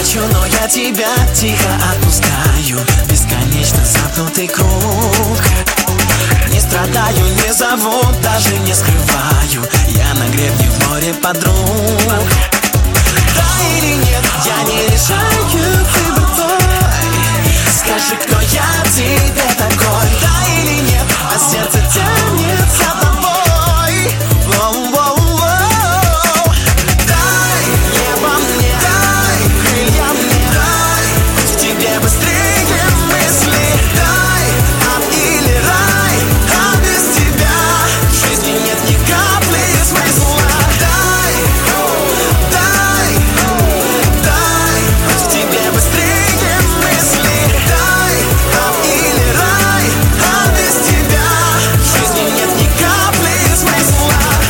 хочу, но я тебя тихо отпускаю. Бесконечно замкнутый круг. Не страдаю, не зову, даже не скрываю. Я на гребне в море подруг.